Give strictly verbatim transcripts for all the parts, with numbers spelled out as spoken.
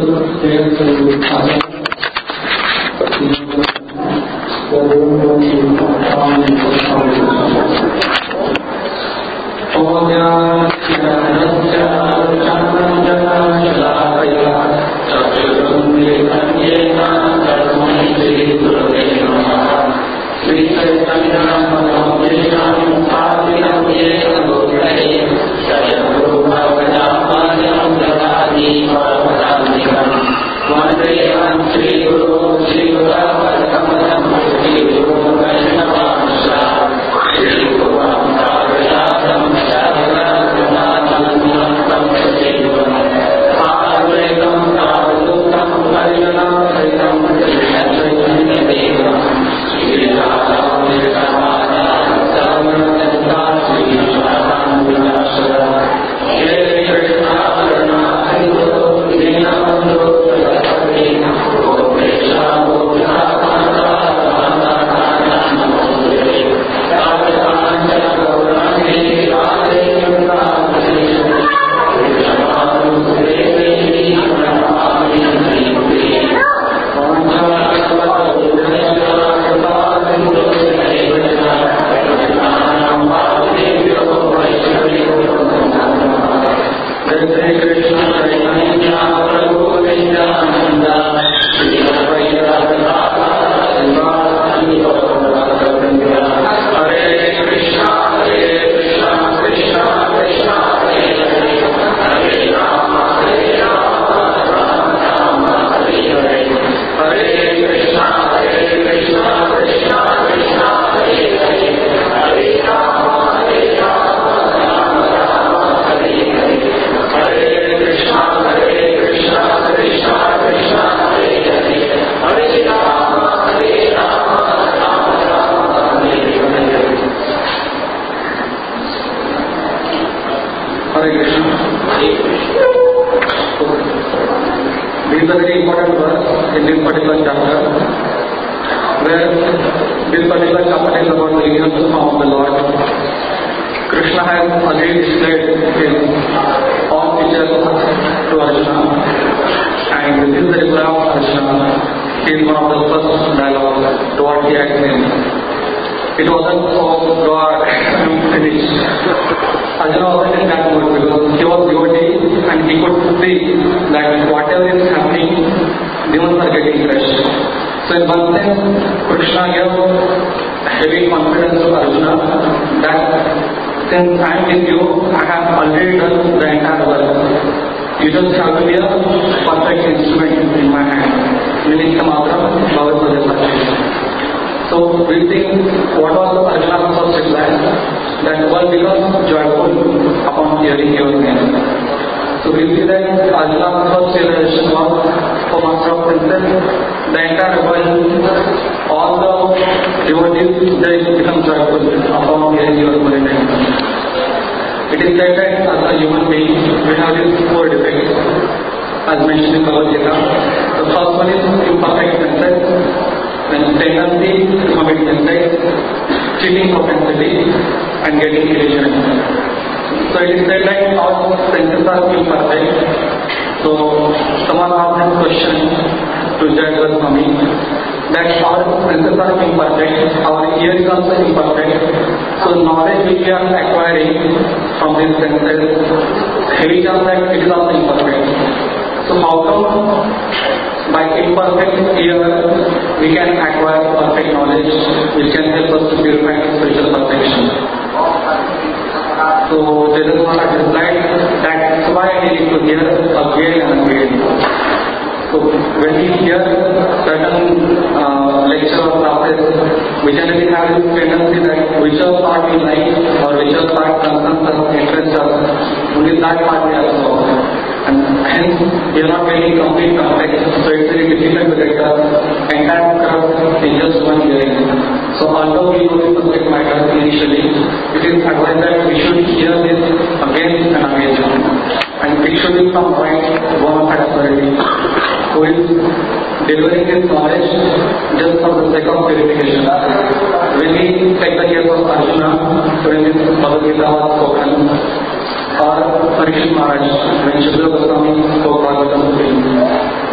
Parikshit Maharaj, when Shukla Goswami spoke Bhagavatam to him,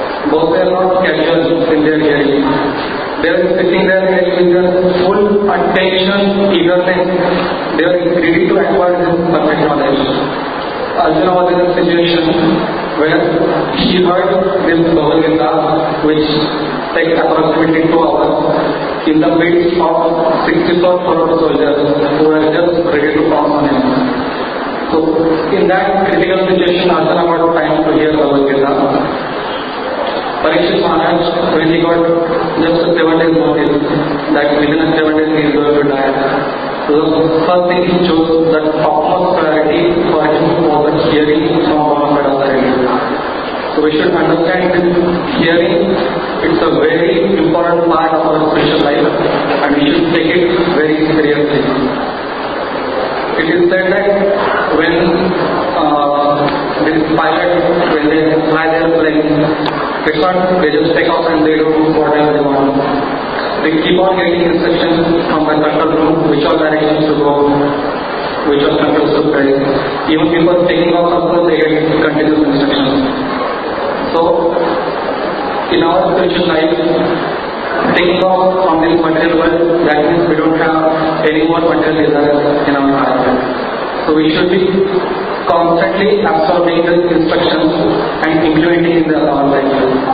those who are not casual in their hearing, they are sitting there with their full attention, eagerness. They are ready to acquire this perfect knowledge. Arjuna was in a situation where he heard this Bhagavad Gita, which takes approximately two hours, in the midst of sixty-four crore soldiers who were just ready to pounce on him. So, in that critical situation, Arjuna got time to hear Bhagavad Gita. Parikshit Maharaj, when he got just a seven days notice that within a seven days he is going to die, so the first thing he chose, the topmost priority for him was the hearing from Bhagavan authority. So we should understand this hearing, it's a very important part of our spiritual life and we should take it very seriously. It is said that when uh, this pilot, when they fly their plane, it's not they just take off and they do whatever they want. They keep on getting instructions from the control room, which all directions to go, which all controls to press. Even before taking off also they get continuous instructions. So, in our spiritual life, taking off from this material world, that means we don't have any more material desires in our heart. So we should be constantly absorbing the instructions and implementing in the our life.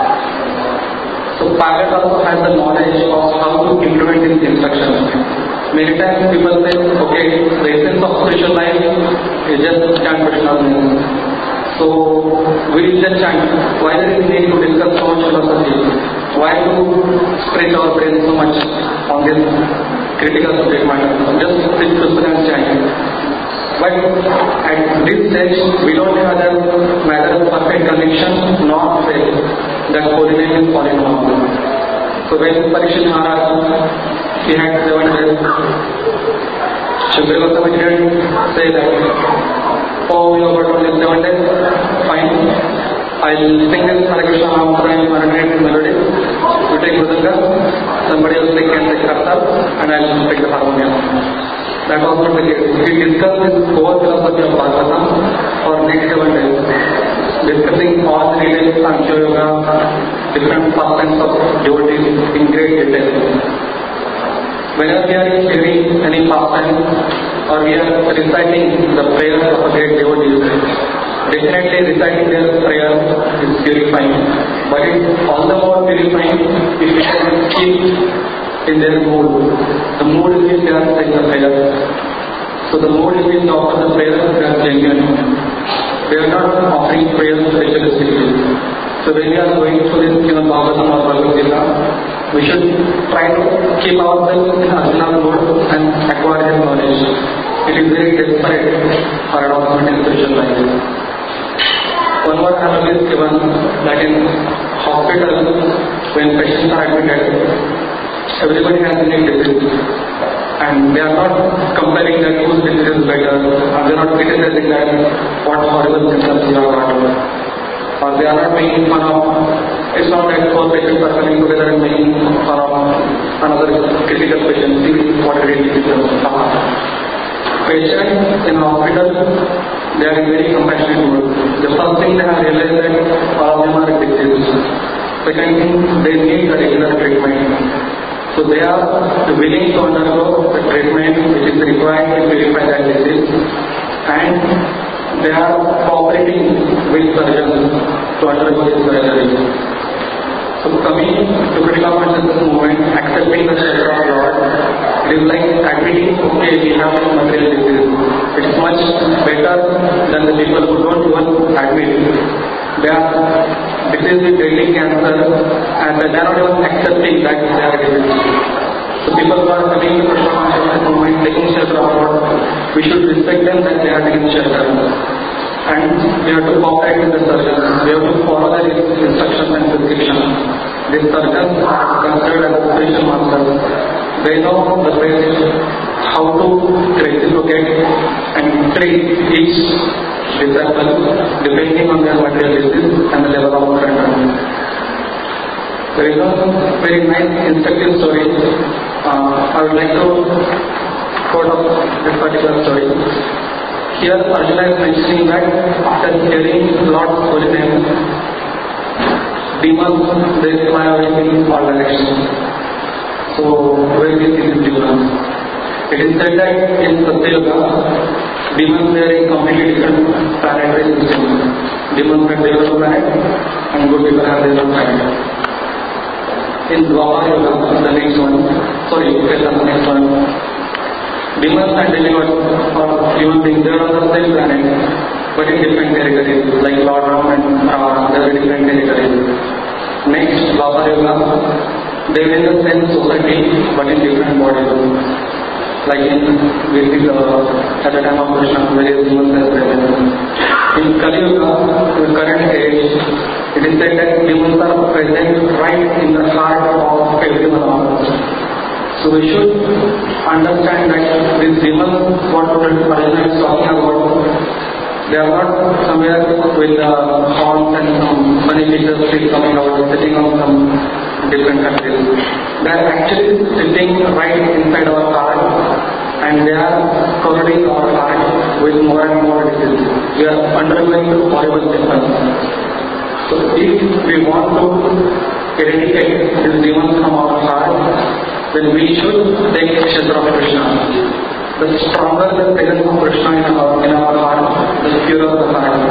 So pilot also has the knowledge of how to implement these instructions. Many times people say, okay, the essence of spiritual life is just chant Krishna's name. So we will just chant. Why there is need to discuss so much philosophy? Why to stretch our brain so much on this critical subject matter? Just sit to and chant. But at this stage, we don't have that matter of perfect connection, nor faith that holy name is falling on. So when Parikshit Maharaj, he had seven days, Shukri Goswami didn't say that, oh, you have got only seven days, fine. I'll sing this Hare Krishna Mahamantra in one hundred melody. You take Mridanga, somebody else can take Kartal, and I'll take the harmonium. That was not the case. We discussed this whole philosophy of Bhagavatam for next seven days, discussing all the details of Sankhya Yoga, different pastimes of devotees in great detail. Whenever we are hearing any pastime or we are reciting the prayers of a great devotee, definitely reciting their prayer is purifying. But it's all the more purifying if we can keep in their mood. The mood in which they are saying the prayer. So the mood in which they offer the prayer, they are genuine. They are not offering prayers ritualistically. So when we are going through this Srimad Bhagavatam or Bhagavad Gita, we should try to keep ourselves in Arjuna's mood and acquire his knowledge. It is very desperate for advancement in spiritual life. One more analogy is given that in hospital, when patients are admitted, everybody has unique disease, and they are not comparing that whose disease is better, and they are not criticizing that what horrible symptoms you have got, or they are not making fun of. It's not that four patients are coming together and making fun of another critical patient. See what it is. Patients in hospital, they are in very compassionate mood. The first thing they have realized that all of them are diseased. Second thing, they need the regular treatment. So they are willing to undergo the treatment which is required to purify that disease, and they are cooperating with surgeons to undergo this surgery. So coming to critical consciousness movement, accepting the shelter of Lord, it is like admitting, okay, we have this material disease. It is much better than the people who don't even admit. They are diseased with deadly cancer and they are not even accepting that they are diseased. So people who are coming to critical consciousness movement, taking shelter of Lord, we should respect them that they are taking shelter. And we have to cooperate with the surgeons. We have to follow their instructions and prescriptions. These surgeons are considered as spiritual masters. They know the best how to reciprocate and treat each disciple depending on their material disease and the level of surrender. There is a very nice instructive story. Uh, I would like to quote up this particular story. Here Arjuna is mentioning that after hearing Lord's holy name, demons, they fly away in all directions. So where is this difference? It is said that in Satya Yuga, demons were in completely different planetary systems. Demons had their own planet and good people have their own planet. In Dwapara Yuga, the next one, sorry, okay, the next one, demons and demigods or human beings, they are on the same planet but in different territories, like Lord Ram and Ravana, they are in different territories. Next, Dwapara Yuga, they were in the same society but in different bodies. Like in Vedic, uh, at the time of Krishna, various demons are present. In Kali Yuga, the current age, it is said that demons are present right in the heart of everyone of us. So we should understand that these demons, what Arjuna is talking about, they are not somewhere with the horns and some funny features coming out, sitting on some different countries. They are actually sitting right inside our heart and they are corroding our heart with more and more disease. We are undergoing horrible symptoms. So if we want to eradicate these demons from our heart, then we should take shelter of Krishna. The stronger the presence of Krishna in our, in our heart, the purer the heart.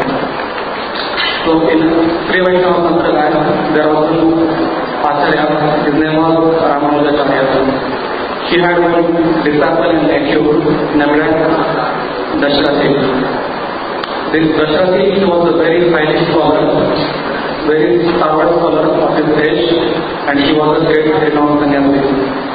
So in Sri Vaishnava Sampradaya, there was one Acharya, his name was Ramanujacharya. He had one disciple and nephew named Dashrathi. This Dashrathi was a very highly scholar, very stalwart scholar of his age, and he was a great renowned sannyasi.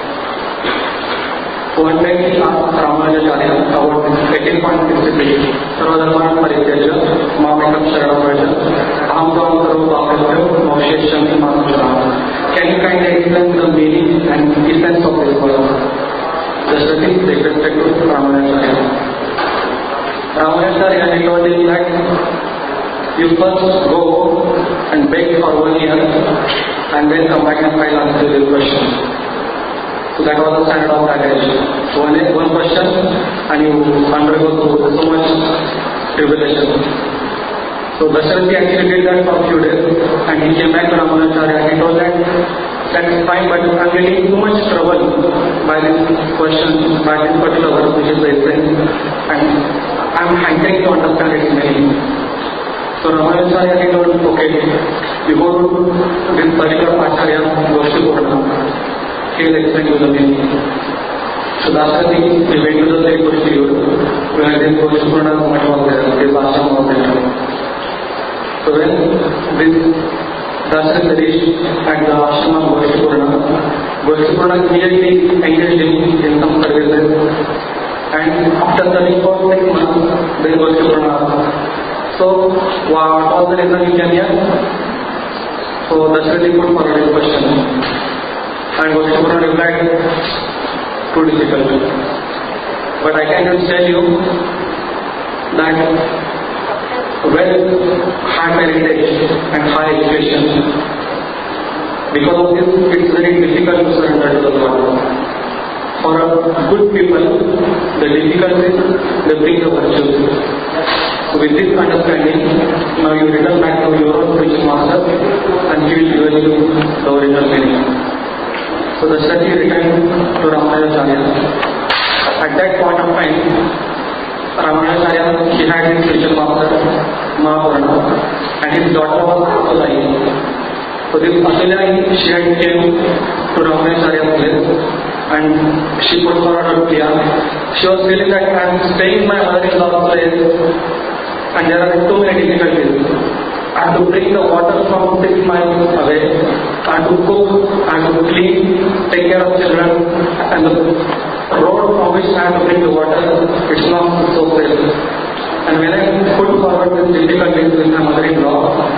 One day he asked Ramanujacharya about eighteen point six three, Sarvadharmana Parityaja, Mamekam Sharanam Vraja, Aham Tvam Sarva Bhakasya, Moksheshami Manusharam. Can you kindly explain the meaning and essence of this verse? Dashrathi requested to Ramanujacharya. Ramanujacharya, he told him that you first go and beg for one year and then come back and I'll answer this question. So that was the standard of that age. One, one question and you undergo through so much tribulation. So Dashrathi actually did that for a few days and he came back to Ramanujacharya and he told that that's fine, but I'm getting too much trouble by this question, by this particular verse which is the essence, and I'm hankering to understand its meaning. So Ramanujacharya he told, okay, you go to this particular Acharya, Goshti he will explain you the meaning. So Dashrathi, he went to the same Goshti where this Goshti Purana movement was there, this ashram was there. So when this Dashrathi reached at the ashram of Goshti Purana, Goshti Purana immediately engaged him in some services, and after studying for six months, then Goshti Purana. So what was the reason he came here? So Dashrathi put forward his question. And Goshti Purana replied, too difficult. But I can just tell you that well, high parentage and high education, because of this, it's very difficult to surrender to the Lord. For a good people, the difficulties, they bring the virtues. So with this understanding, now you return back to your own spiritual master and he will give you the original meaning. So Dashrathi returned to Ramanujacharya. At that point of time, Ramanujacharya, he had his spiritual master, Mahapurana, and his daughter was Atulai. So this Atulai, she had came to Ramanujacharya's place and she put forward her plea. She was feeling that I am staying in my mother-in-law's place and there are too many difficulties. I have to bring the water from six miles away, I have to cook, I have to clean, take care of children, and the road from which I have to bring the water, it's not so safe. And when I put forward this difficulties with my mother-in-law,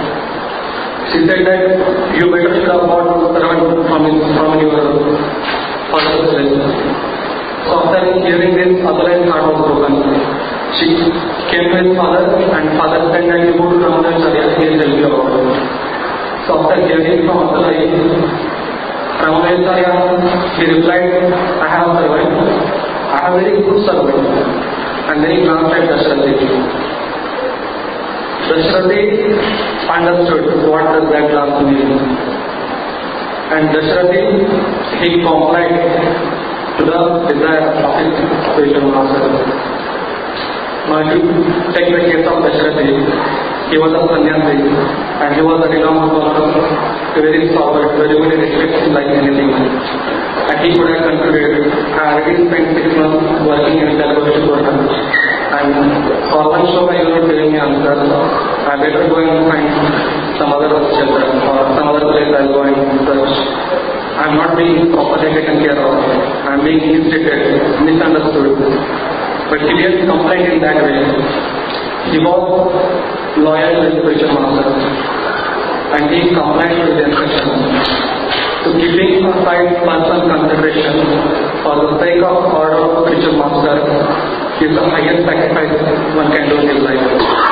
she said that you better should have bought a servant from, from your father's place. So after hearing this, Atulai's heart was broken. She came to his father and father said that you go to Ramanujacharya, he will tell you about it. So after hearing from Atulai, Ramanujacharya, he replied, I have a servant, I have a very good servant. And then he glanced at Dashrathi. He Dasharathi understood what does that last mean. And Dasharathi, he complied to the desire of his spiritual master. Now if you take the case of Dasharathi, he was a sannyasi and he was a renowned scholar, very solid, very very respected like anything. And he could have concluded, I already spent six months working in Telugu Portal and for one show you are not giving me answer, I better go and find some other shelter or some other place I'll go and search. I'm not being properly taken care of. I'm being mistreated, misunderstood. But he didn't complain in that way. He was loyal to his spiritual master and he complied with the instruction. So keeping aside personal consideration for the sake of order of spiritual master is the highest sacrifice one can do in his life.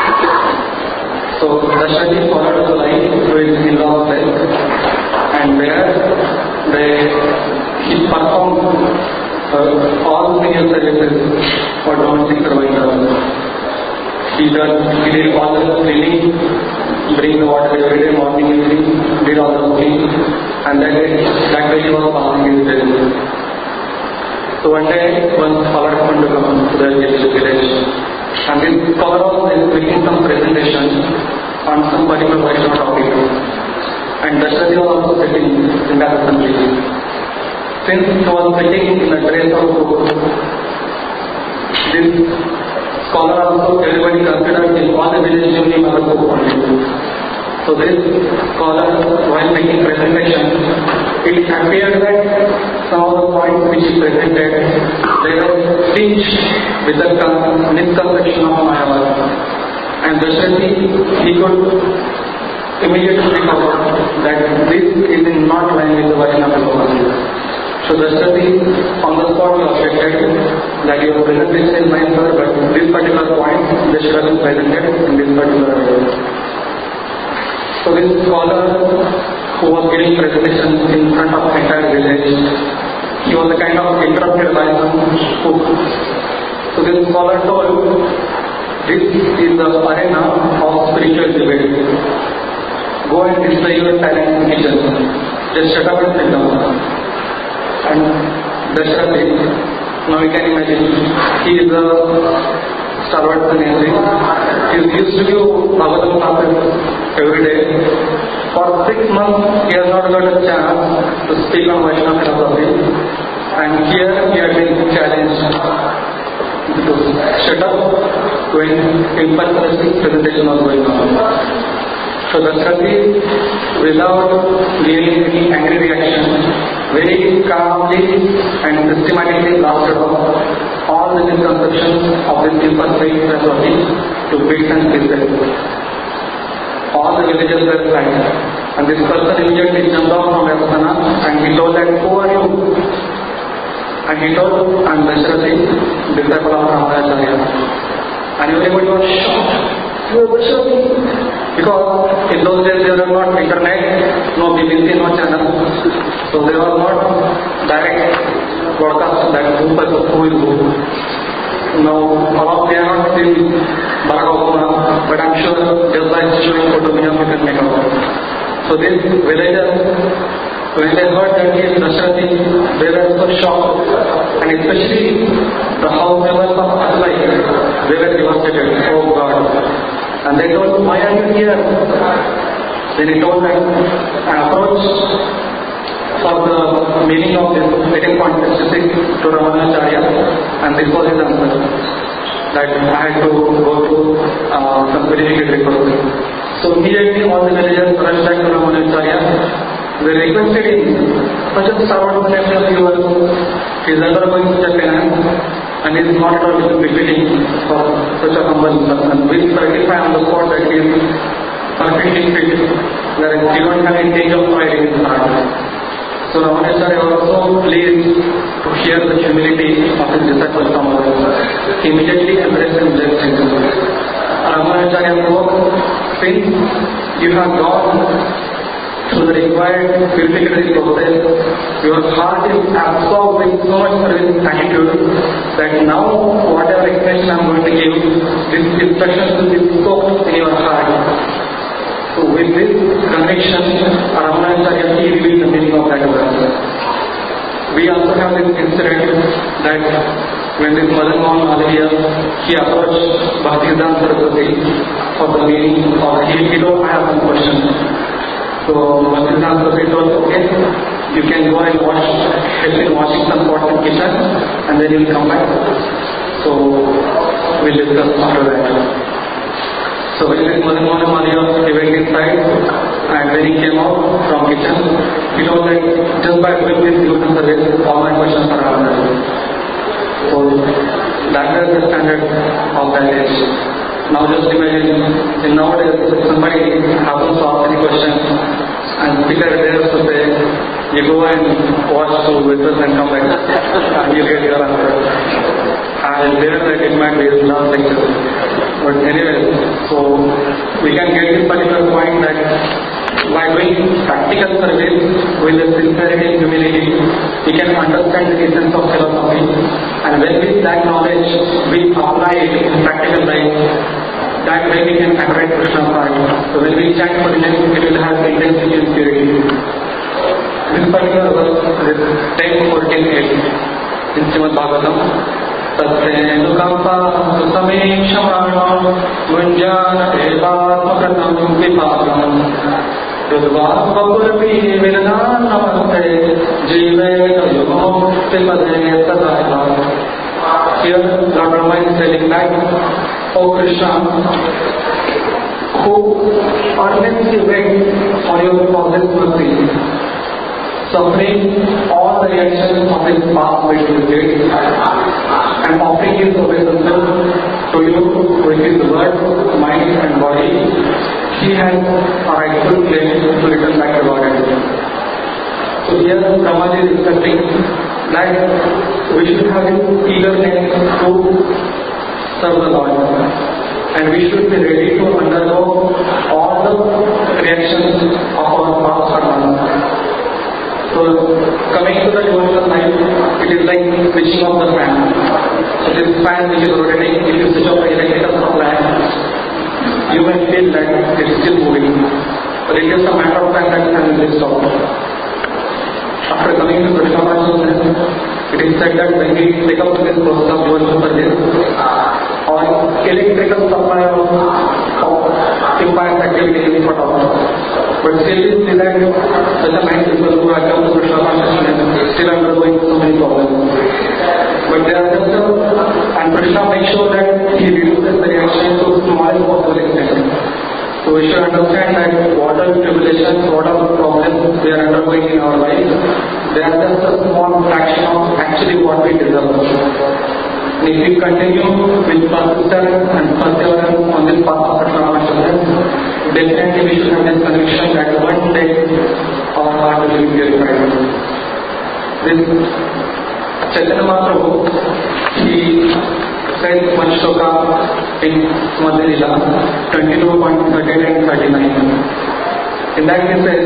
So Dasharathi followed the line to his in-laws' place, and there they, he performed uh, all senior services for domestic survivors. He did, he did all the cleaning, bring the water every day, morning, evening, did all the cleaning, and that day, that day he was passing his day. So one day, one scholar happened to come to the village, and this scholar was making some presentation on some particular Vaishnava topic, and Dasharathi was also sitting in that assembly. Since he was sitting in the dress of Guru, this scholar also, everybody considered in all the village only Mother Guru only. So this scholar, while making presentation, it appeared that some of the points which he presented, they were tinged with the misconception of Mayavad. And Dasharathi, he could immediately pick up that this is in not line with the Vaishnava philosophy. So Dasharathi, on the spot, he objected that your presentation is nice, sir, but this particular point, they should have been presented in this particular way. So this scholar who was giving presentation in front of the entire village, he was a kind of interrupted by some spook. So this scholar told, this is the arena of spiritual debate. Go and display your talent in the kitchen. Just shut up and sit down. And Dasharathi, now you can imagine, he is a stalwart sannyasi. He used to do Bhagavatam classes every day. For six months, he has not got a chance to speak on Vaishnava philosophy. And here he had been challenged to shut up when in-person presentation was going on. So Dasharathi, without giving any angry reaction, very calmly and systematically blasted off all the misconceptions of this impersonate philosophy to bits and pieces. All the villagers were silent, and this person immediately jumped off from Yasana and he told that, who are you? And he told, I am Dasharathi, disciple of Ramayacharya. And everybody was shocked. You are Dasharathi? Because in those days there was not internet, no B B C, no channel. So there was not direct broadcast that who is who. Now, all of they are not in Barack Obama, but I'm sure just by showing photo you can make out. So these villagers, when they heard that he is Dasharathi, they were so shocked, and especially the house members of Atlai, they were devastated. Oh God! And they told, why are you here? Then he told that an approach for the meaning of this eighteen point six six to Ramanacharya, and this was his answer. That I had to go to uh, some verification records. So immediately all the villagers rushed back to Ramanacharya. They requested him, such a servant of yours, he is undergoing such a penance, and he is not at all befitting for such a humble person. We certify on the spot that he is perfectly fit, whereas he don't have any change of pride in his heart. So Ramanacharya was so pleased to hear the humility of his disciple Kamala. He immediately embraced and blessed him. Ramanacharya spoke, since you have gone through the request required purification process, your heart is absorbed with so much service attitude that now whatever expression I am going to give, this instruction will be soaked in your heart. So with this conviction, Ramanujacharya he revealed the meaning of that verse. We also have this incident that when this Madan Mohan Malviya, he approached Bhaktisiddhanta Saraswati for the meaning of, he, he told, I have one question. So Bhaktisiddhanta Saraswati told, okay, you can go and wash, help in washing some pots in kitchen and then you will come back. So we'll discuss after that. So when this Madan Mohan Malviya, he went inside and when he came out from kitchen, he told that just by doing this devotional service, all my questions are answered. So that is the standard of that age. Now just imagine, in nowadays, if somebody happens to ask any question and speaker dares to say, you go and watch two whistles and come back and you get your answer. I dare that it might be his last lecture. But anyway, so we can get this particular point that by doing practical service with the sincerity and humility, we can understand the essence of philosophy, and when with that knowledge we apply it in practical life, that way we can attract Krishna's heart. So when we chant for him, it will have intensity and purity. This particular verse is ten fourteen eight in Srimad Bhagavatam. Tatsenukapa susamekshamaram munjana evatmakatam vipakam yudva vapurapi vinana namaste jiveta yugam vipade sadaiva. Here Lord Brahma is telling that, O Krishna, who earnestly wait for your process mercy, suffering all the reactions of his past victory and offering his obeisance to you with his word, mind and body, he has a rightful claim to return back to Godhead. So here Brahma is discussing that we should have an eagerness to serve the Lord, and we should be ready to undergo all the reactions of our past karma. So coming to the devotional life, it is like switching off the fan. So this fan which is rotating, if you switch off the electrical supply, you may feel that it is still moving, but it is a matter of time that fan will stop. After coming to Krishna consciousness, it is said that when we take up this process of devotional service, our electrical supply of, of impious activity is cut off. But still we see that such a many people who have come to Krishna consciousness still undergoing so many problems. But they are just a, and Krishna makes sure that he reduces the reaction to smallest possible extent. So we should understand that whatever tribulations, whatever problems we are undergoing in our life, they are just a small fraction of actually what we deserve. And if we continue with persistence and perseverance on this path of Krishna consciousness, definitely we should have this conviction that one day our heart will be purified. This Chaitanya Mahaprabhu, he said one shloka in Madhya Lila twenty-two point thirty-eight and thirty-nine. In that he says,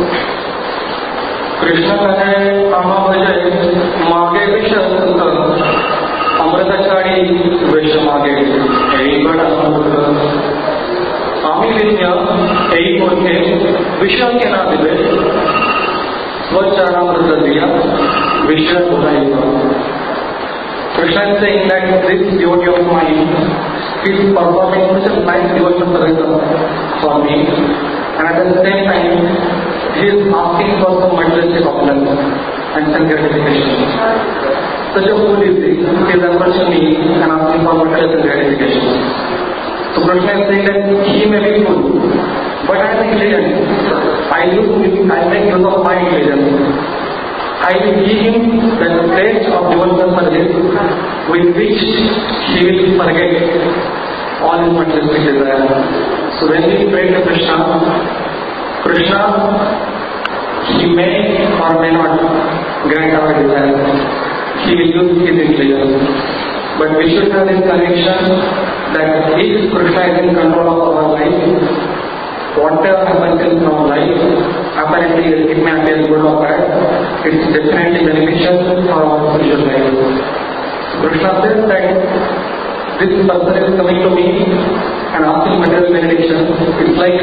Krishna kane kama bhajay mage vishasanta amritachari vishmage ei bada amrita ami vidya ei murke vishya ke na dive swachanamrita diya vishya budaiva. Krishna is saying that this devotee of mine is performing such a nice devotional service for me, and at the same time he is asking for some materialistic opulence and some gratification. Such a fool is this. He is approaching me and asking for materialistic gratification. So Krishna is saying that he may be fool, but I am intelligent. I use I make use of my intelligence. I will give him the stage of devotional service with which he will forget all his materialistic desires. So when we pray to Krishna, Krishna, he may or may not grant our desires. He will use his intelligence. But we should have this conviction that if Krishna is in control of our life, whatever happens in our life, apparently it may appear good or bad, it's definitely beneficial for our spiritual life. So Krishna says that this person is coming to me and asking material benediction. It's like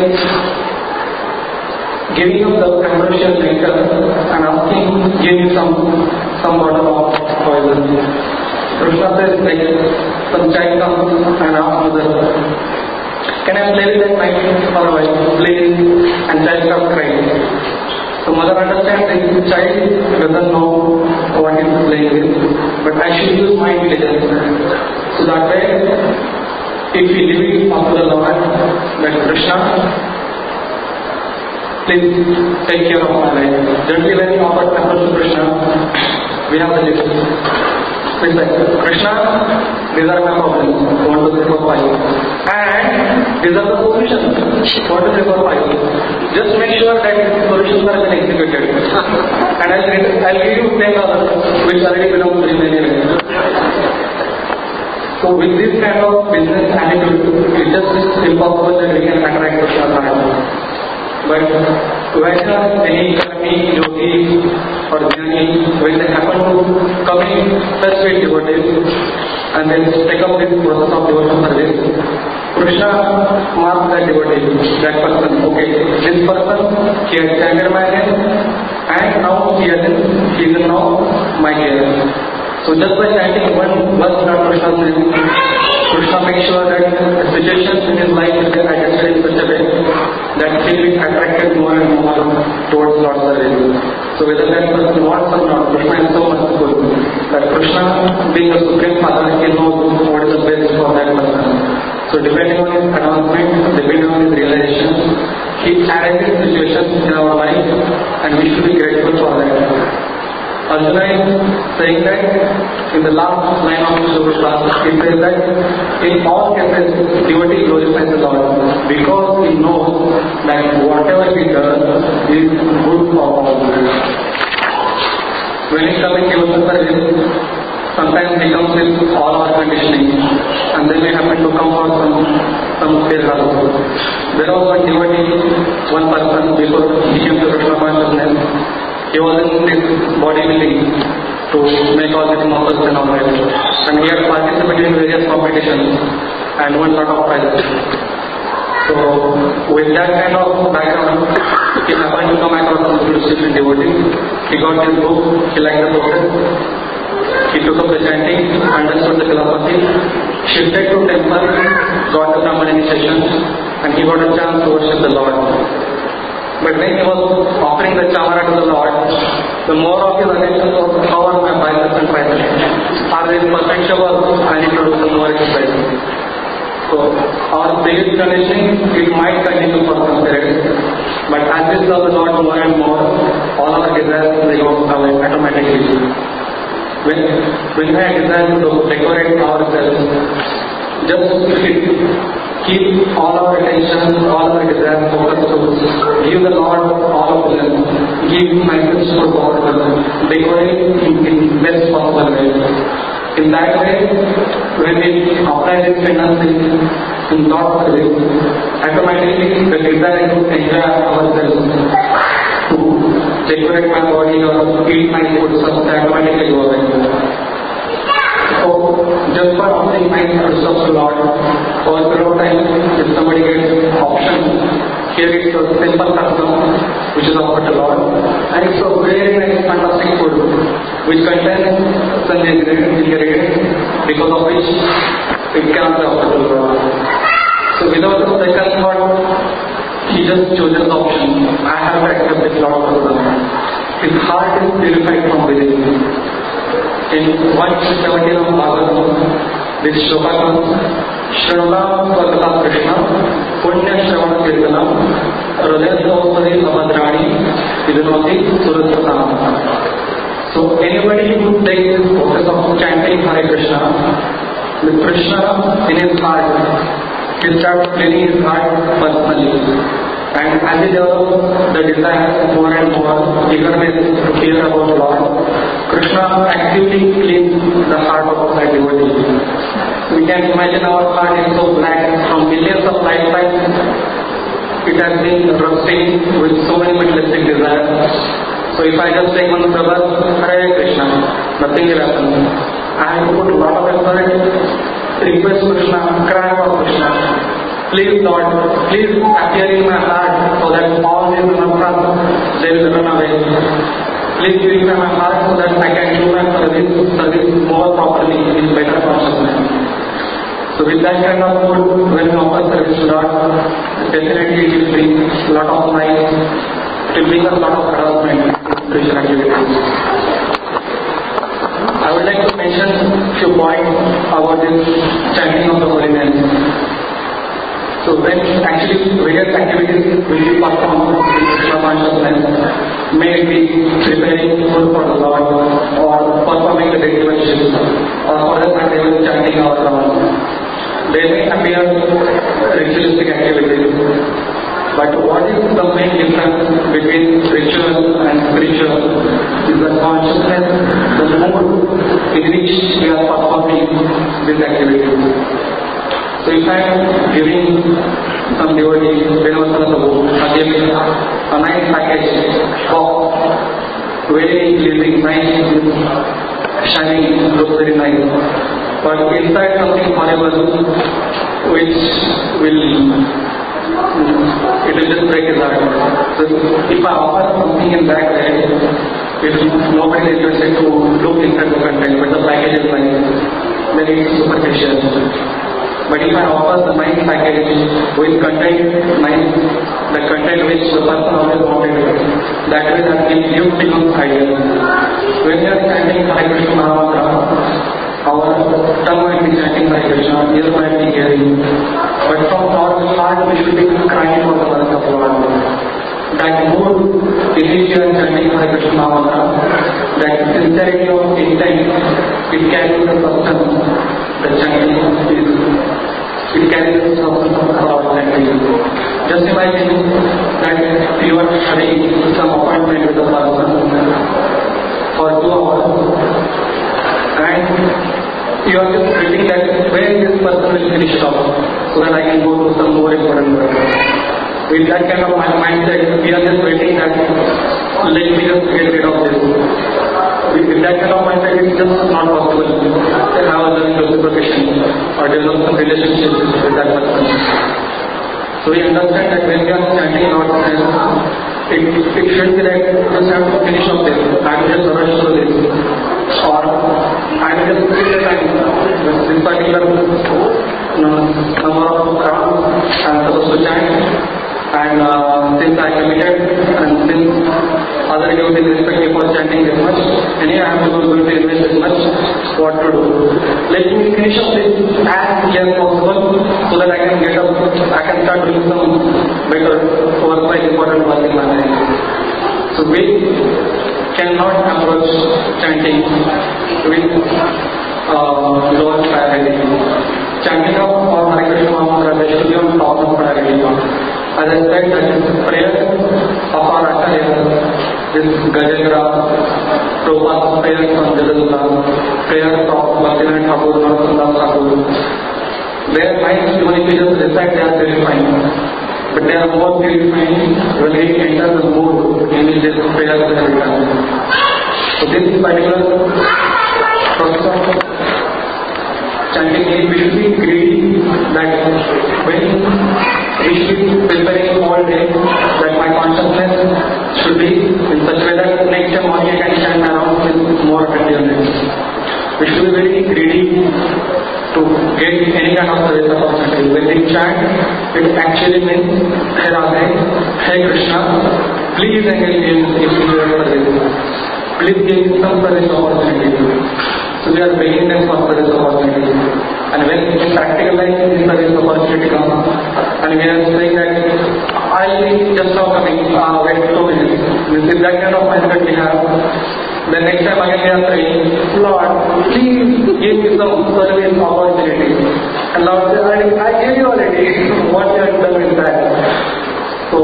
giving up the ambrosial nectar and asking, give me some some bottle of poison. Krishna says like some child comes and asks mother, can I play with that night for a while? Play, and child comes crying. So mother understands that the child doesn't know what he is playing with, but I should use my intelligence. So that way, if we leave it up to the Lord, like Krishna, please take care of my life. Generally when we offer approach to Krishna, we have the list. It's like, Krishna, these are my problems, one, two, three, four, five. And these are the solutions, one, two, three, four, five. Just make sure that solutions are being executed. And I'll, I'll give you ten dollars, which already belongs to him anyway. So with this kind of business attitude, it's just impossible that we can attract Krishna's heart. But when any karmi, yogi or jnani, when they happen to come in touch with devotees and then take up this process of devotional service, Krishna marks that devotee, that person. Okay, this person, he has chanted my name and now he is he is now my care. So just by chanting one verse of Krishna's name, Krishna makes sure that the situations in his life will get adjusted in such a way that he will be attracted more and more towards Lord's service. So whether that person wants or not, Krishna is so merciful that Krishna, being a Supreme Father, he knows what is the best for that person. So depending on his announcement, depending on his realization, he arranges situations in our life and we should be grateful for that. Arjuna is saying that in the last line of the class, he says that in all cases, devotee glorifies the Lord because he knows that whatever he does is good for all. When he comes in devotional service, sometimes he comes with all our conditioning and then we happen to come for some some fail also. There was one devotee, one person before he came to Krishna consciousness. He was in this bodybuilding to make all these muscles and all that. And he had participated in various competitions and won lot of prizes. So with that kind of background, he happened to come across some Christian devotee. He got his book, he liked the process. He took up the chanting, understood the philosophy, shifted to temple, got the Brahman initiation, and he got a chance to worship the Lord. But when he was offering the chamara to the Lord, the more of his attention was how are my biceps and triceps? Are they in perfect shape? I need to do some more exercise. So our previous conditioning, it might continue for some period, but as we love the Lord more and more, all our desires they go away automatically. When when I desire to decorate ourselves, just keep all our attention, all our desires focused to give the Lord all of them, give myself to God, decorate in the best possible way. In that way, when we apply this tendency in Lord's service, automatically the desire to enjoy ourselves, to decorate my body or eat my food, so automatically go away. So, just by offering my service to Lord, for a period of time, if somebody gets option, here it's a simple custom which is offered to Lord, and it's a very nice, fantastic food which contains some ingredients because of which it cannot be offered to Lord. So, without a second thought, he just chooses the option. I have to accept this Lord for them. His heart is purified from within. In one seventeen of Bhagavatam, this shloka comes, Shravana Svagata Krishna, Punya Shravana Kirtanam, Hridaya Sausari Abhadrani, Vidunoti Surasatana. So anybody who takes this process of chanting Hare Krishna, with Krishna in his heart, he starts cleaning his heart personally. And as he develops the desire more and more, eagerness to hear about the Lord, Krishna actively cleans the heart of that devotee. We can imagine our heart is so black from millions of lifetimes. it has been rusting with so many materialistic desires. So if I just take one Prabhat, Hare Krishna, nothing will happen. I have to put a lot of effort, request Krishna, cry for Krishna. Please Lord, please appear in my heart so that all these manatras, they will run away. Please purify my heart so that I can do my service, service more properly in better consciousness. So with that kind of mood, when we offer service to Lord, definitely it will bring a lot of light, it will bring a lot of harassment in spiritual activities. I would like to mention a few points about this chanting of the holy name. So when actually various activities will be performed in Krishna consciousness, may it be preparing food for the Lord, or performing the daily worship, or for the Sunday chanting our Lord. They may appear ritualistic activities, but what is the main difference between ritual and spiritual is the consciousness, the mood in which we are performing these activities. So if I am giving some devotee, again a nice package of very pleasing, nice, shining, looks very nice, but inside something horrible which will, it will just break his heart. So if I offer something in that way, if nobody is interested to look inside the content, but the package is nice, then it is superficial. But if I offer the nice package with content, nice, the content which the person always wanted, that way that gives becomes ideal. When we are chanting Hare Krishna Mahamantra, our tongue might be chanting Hare Krishna, ear might be hearing, but from our heart we should be crying for the birth of Lord. That mood in which we are chanting Hare Krishna Mahamantra, that sincerity of intent, it carries the substance. The chanting is, it carries the substance of our chanting. Just imagine that you are having some appointment with a person for two hours and you are just waiting that when this person will finish up so that I can go to some more important work. With that kind of mindset, we are just waiting that let me just get rid of this. With that kind of mindset, it's just not possible to have a reciprocation or develop some relationship with that person. So we understand that when we are chanting our prayers, it, it should be like just have to finish up this, I will just rush through this, or I will just take the time with this particular you know, number of rounds I am supposed to chant. And uh, since I committed and since other devotees respect me for chanting this much, anyway I am going to invest this much, what to do? Let me finish up this as early as possible so that I can get up, I can start doing some better worthwhile important work in my life. So we cannot approach chanting with uh, lower priority. Chanting of or Hare Krishna Mahamantra, they should be on top of priority. As I said, that is prayer of our Acharya, this Gajendra, Prabhupada's prayers from Jadadula, prayers of Bhaktivinoda Thakur, Narottam Thakur. Their minds, even if we just recite, they are purifying. But they are more purifying when we enter the mood in which this prayer is done. So this particular process of chanting, we should be greedy that when we should be preparing all day, that my consciousness should be in such a way that next time morning I can stand around with more attentiveness. We should be very greedy to get any kind of service opportunity. When we chant, it actually means Hey Radhe, Hey Krishna, please engage me in your service. Please give me some service opportunity. So we are begging them for service opportunity. And when in practical life this service opportunity comes, and we are saying that I'll be just now coming, uh, wait two minutes. This is that kind of mindset we have. The next time again we are saying, Lord, please give me some service opportunity. And Lord says, I, I gave you already. What you have done with that? So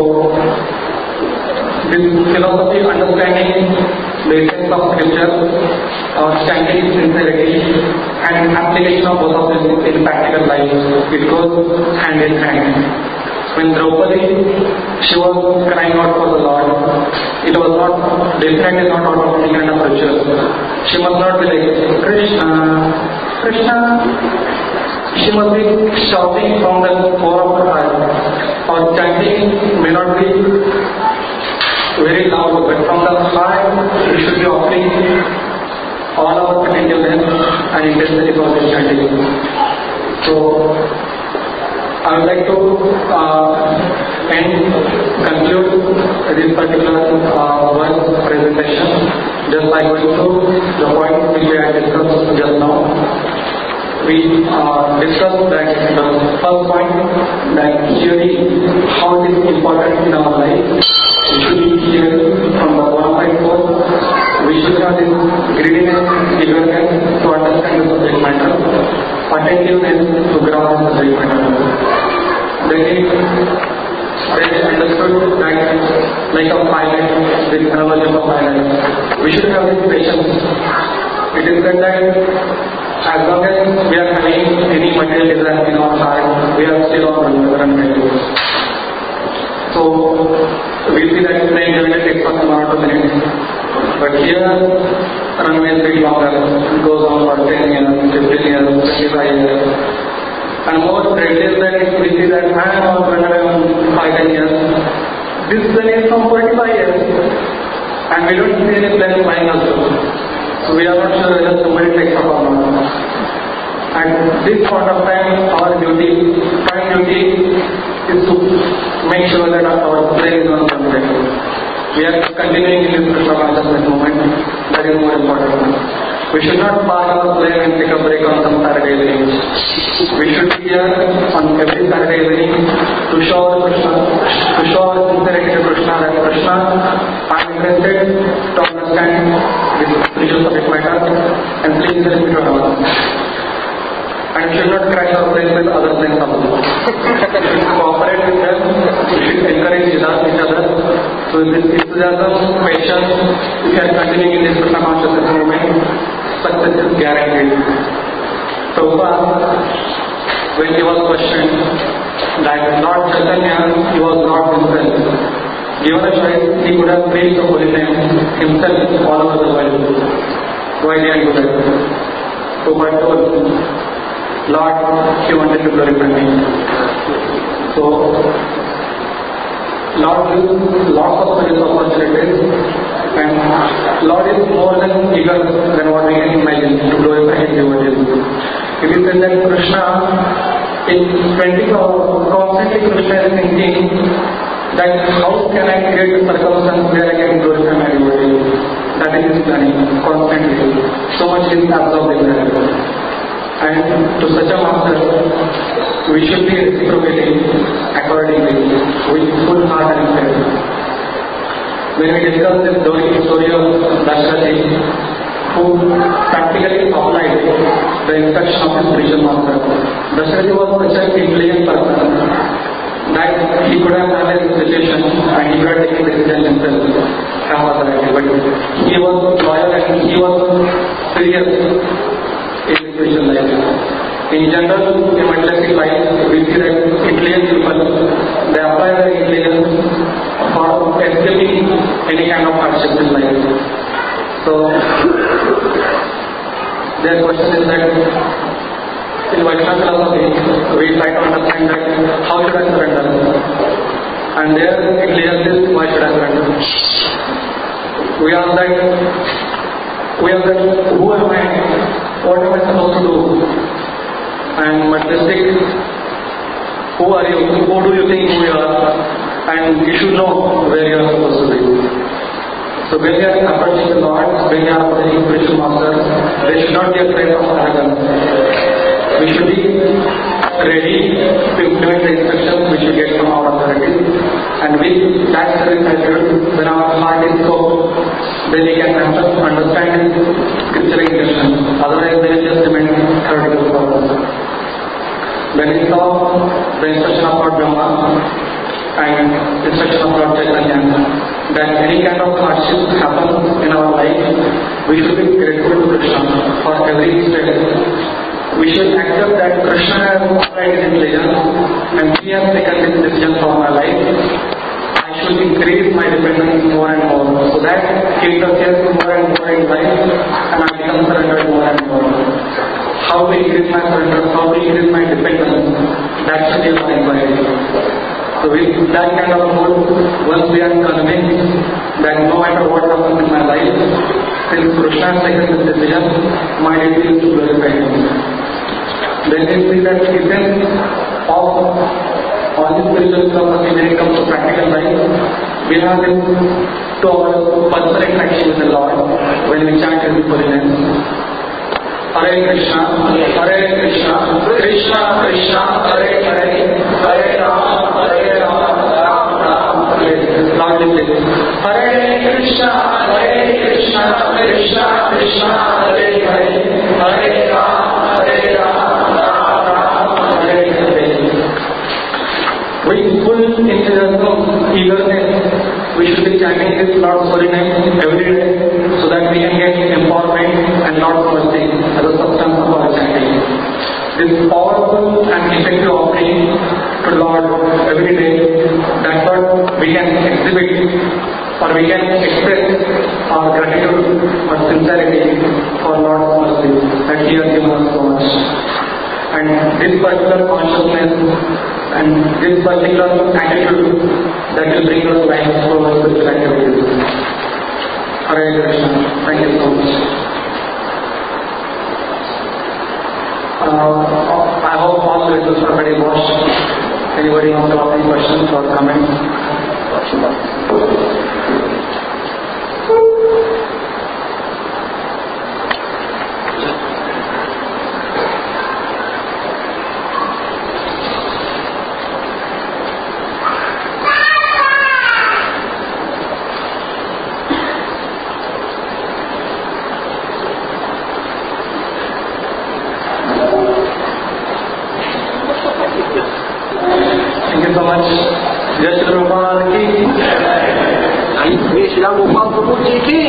this philosophy, understanding the essence of scripture, uh, standing sincerity, and application of both of them in practical life, it goes hand in hand. When Draupadi, she was crying out for the Lord, it was not, definitely not out of any kind of ritual. She must not be like, Krishna, Krishna. She must be shouting from the core of her heart. Or chanting may not be very loud, but from the heart, we should be offering all our attentiveness and intensity for this chanting. So, I would like to uh, end, conclude this particular uh, one presentation just by going through the point which we had discussed just now. We uh, discussed that the first point, that hearing how it is important in our life. We should be here from the bona fide source. We should have this greediness, eagerness to understand the subject matter, attentiveness to grasp the subject matter. Then it, then it understood that like a pilot, this analogy of a pilot, we should have this patience. It is said that as long as we are having any material desire in our heart, we are still on runway. So we see that plane journey takes us one or two minutes, but here runway is bit longer. It goes on for ten years, fifteen years, twenty-five years. And more greatest that we see that I am on runway on five ten years. This plane is from forty-five years, and we don't see any plane flying also. So we are not sure whether somebody takes up or not. At this point of time, our duty, prime duty, is to make sure that our plane is on runway. We are continuing in this Krishna consciousness moment. That is more important. We should not park our plane and take a break on some Saturday evening. We should be here on every Saturday evening to show Krishna, to show our sincerity to Krishna that Krishna, I am interested to understand this spiritual subject matter and please help me to have. And we should not crash our planes with other planes also. We should cooperate with them, we should encourage each other. So with this enthusiasm, patience, if you are continuing in this Krishna consciousness movement, success is guaranteed. So far, when he was questioned that Lord Chaitanya, he was Lord himself. Given a choice, he could have praised the holy name himself all over the world. Why didn't he do that? So but told, Lord, he wanted to glorify me. So, Lord gives lots of spiritual opportunities, and Lord is more than eager than what we can imagine to glorify His devotees. It is said that Krishna, in twenty-four hours, constantly Krishna is thinking that how can I create a circumstance where I can glorify my devotees. That is his planning, constantly. So much is absorbed in that. And to such a master, we should be reciprocating accordingly with full heart and faith. When we discuss this story of Dashrathi, who practically applied the instruction of his spiritual master, Dashrathi was such an intelligent person that he could have handled the situation and he could have taken the decision himself from authority. But he was loyal and he was serious in the spiritual life. In general, in materialistic life, we see that intelligent people, they apply their intelligence for escaping any kind of hardship in life. So, their question is that in Vaishnava philosophy, we try to understand that how should I surrender? And their intelligence is why should I surrender? We ask that, we ask that who am I? What am I supposed to do? And materialistic, who are you? Who do you think you are? And you should know where you are supposed to be. So when we are approaching the Lord, when we are approaching spiritual master, there should not be a trace of arrogance. We should be ready to implement the instructions which we get from our authorities. And with that service attitude, when our heart is so, then we can understand scripture instruction. Otherwise, they will just remain theoretical for us. When we saw the instruction of Lord Brahma and instruction of Lord Chaitanya, that any kind of hardship happens in our life, we should be grateful to Krishna for every step. We should accept that Krishna has applied his intelligence and He has taken this decision for my life. I should increase my dependence more and more, so that He interferes more and more in life, and I become surrendered more and more. How to increase my surrender, how to increase my dependence, that should be my inquiry. So with that kind of hope, once we are convinced that no matter what happens in my life, since Krishna has taken this decision, my duty is to glorify Him. Then we see that essence of all these spiritual philosophy when it comes to practical life, we have this to our personal interaction with the Lord when we chant His holiness. Hare Krishna, Hare Krishna, Krishna Krishna, Hare Hare, Hare Rama, Hare Rama, Rama Rama, Hare Hare. Loudly please. Hare Krishna, Hare Krishna, Krishna Krishna, Hare Hare, Hare Rama, Hare Rama, Rama Rama, Hare Hare. With full enthusiasm, eagerness, we should be chanting this Lord's holy name every day so that we can get empowerment and Lord's mercy as a substance of our chanting. This powerful and effective offering to Lord every day, that's what we can exhibit or we can express our gratitude or sincerity for Lord's mercy that He has given us so much. And this particular consciousness and this particular attitude that will bring us life for our spiritual activities. Hare Krishna. Thank you so much. Uh, I hope all the vessels are very washed. Anybody wants to ask any questions or comments? Shri Ram Gopal प्रभु जी की